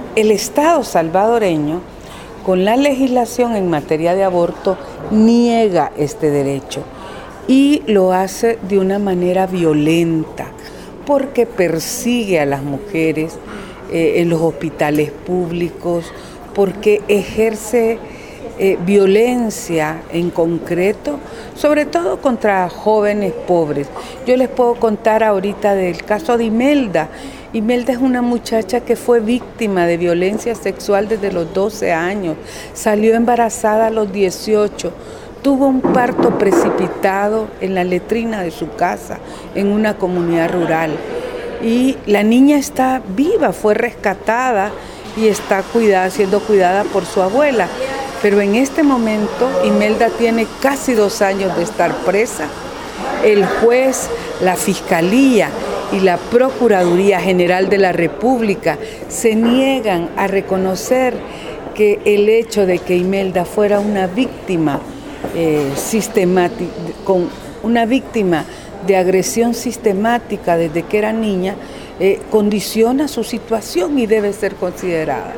el Estado salvadoreño, con la legislación en materia de aborto, niega este derecho y lo hace de una manera violenta, porque persigue a las mujeres en los hospitales públicos, porque ejerce violencia en concreto, sobre todo contra jóvenes pobres. Yo les puedo contar ahorita del caso de Imelda. Imelda es una muchacha que fue víctima de violencia sexual desde los 12 años, salió embarazada a los 18, tuvo un parto precipitado en la letrina de su casa, en una comunidad rural. Y la niña está viva, fue rescatada y está siendo cuidada por su abuela. Pero en este momento Imelda tiene casi 2 años de estar presa. El juez, la Fiscalía y la Procuraduría General de la República se niegan a reconocer que el hecho de que Imelda fuera una víctima sistemática, con una víctima de agresión sistemática desde que era niña, condiciona su situación y debe ser considerada.